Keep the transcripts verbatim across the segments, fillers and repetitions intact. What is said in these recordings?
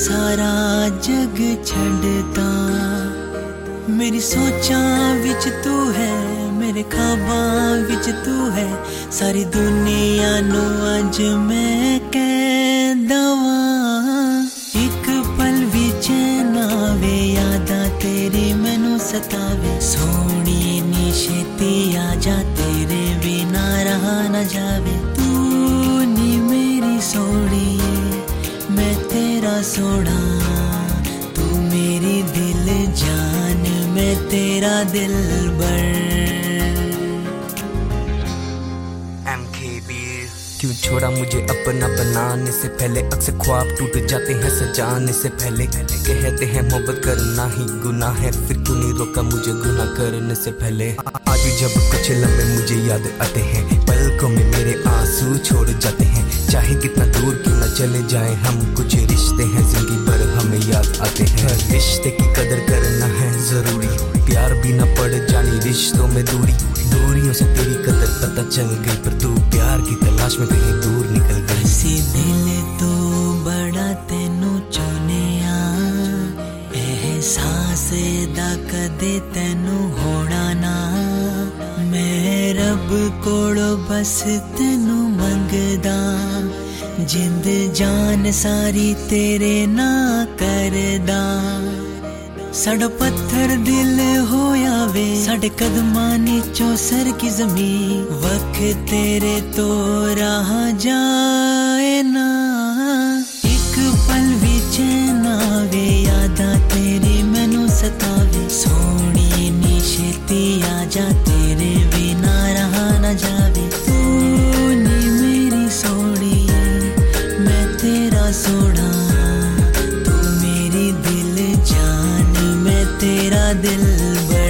सारा जग छड़ता। मेरी सोचां विच तू है, मेरे ख्वाबां विच तू है, सारी दुनिया नू अज मैं कहदा वां। एक पल भी चैन आवे, यादां तेरी मैनू सतावे, सोहणी नी छेती आ जा, तेरे बिना रहा न जावे। तू नी मेरी सोहणी, मैं तेरा सोहना, तू मेरी दिल जान, मैं तेरा दिलबर। एम के बी क्यों छोड़ा मुझे अपना बनाने से पहले, अक्सर ख्वाब टूट जाते हैं सजाने से पहले। कहते हैं मोहब्बत करना ही गुनाह है, फिर क्यों नहीं रोका मुझे गुनाह करने से पहले। आज जब कुछ लम्हे मुझे याद आते हैं, पलकों में मेरे आंसू छोड़ जाते हैं। चाहे कितना दूर क्यों न चले जाए हम, कुछ रिश्ते हैं जिंदगी भर हमें याद आते हैं। रिश्ते की कदर करना है जरूरी, प्यार भी न पड़ जानी रिश्तों में दूरी। दूरियों से तेरी कदर पता चल गई, पर तू प्यार की तलाश में कहीं दूर निकल गई। सी दिल तो बड़ा तेनू चाहने आ, एहसास दा कदे तेनू होना ना। मैं रब कोलों बस तेनू मंगदा, जिंद जान सारी तेरे ना करदा। साडा पत्थर दिल होया वे, साडे कदमां नीचों सर की ज़मीन, वक्त तेरे तो राह जाए ना। एक पल भी चैन आवे, यादां तेरी मैनू सतावे, सोहणी नी छेती आ जा, तेरे बिना रहा न जावे। तू नी मेरी सोहणी, मैं तेरा सोहना, तू मेरी दिल जान, मैं तेरा दिलबर।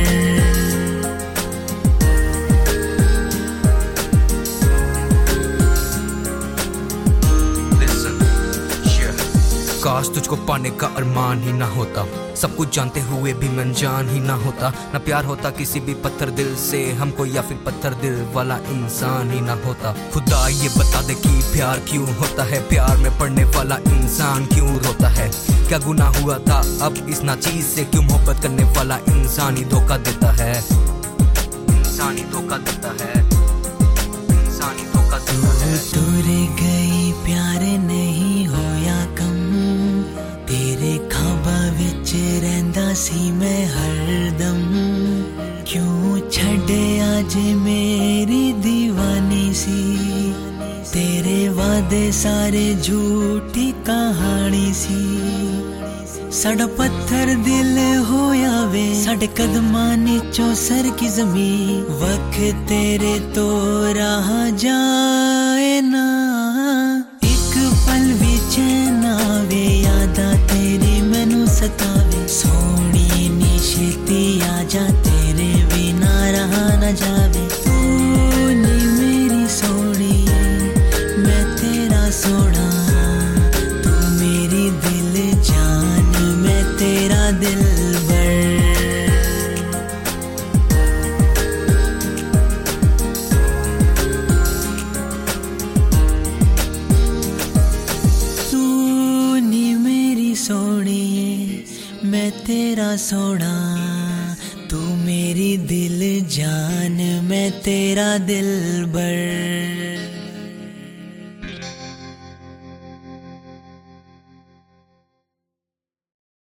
काश तुझको पाने का अरमान ही ना होता, सब कुछ जानते हुए भी मैं अनजान ही ना होता। ना प्यार होता किसी भी पत्थर दिल से हमको, या फिर पत्थर दिल वाला इंसान ही ना होता। खुदा ये बता दे कि प्यार क्यों होता है, प्यार में पड़ने वाला इंसान क्यों रोता है। क्या गुनाह हुआ था अब इस नाचीज से, क्यों मोहब्बत करने वाला इंसान ही धोखा देता है। इंसान ही धोखा देता है, इंसान ही धोखा देता है। दूर गई प्यार नहीं होया कम, तेरे ख्वाबां विच रहिंदा सी मैं हरदम। क्यों छड्डिया जे मेरी दीवानी सी, तेरे वादे सारे झूठी कहानी सी। साडा पत्थर दिल होया वे, साडे कदमां नीचों सर की ज़मीन, वक्त तेरे तो राह जाए ना। एक पल भी चैन आवे, यादां तेरी मैनू सतावे, सोहणी नी छेती आ जा, तेरे बिना रहा न जावे। तू नी मेरी सोहणी, मैं तेरा सोहना, तू मेरी दिल जान, मैं तेरा दिलबर। तू नी मेरी सोहणिए, मैं तेरा सोहना, तू मेरी दिल जान, मैं तेरा दिलबर।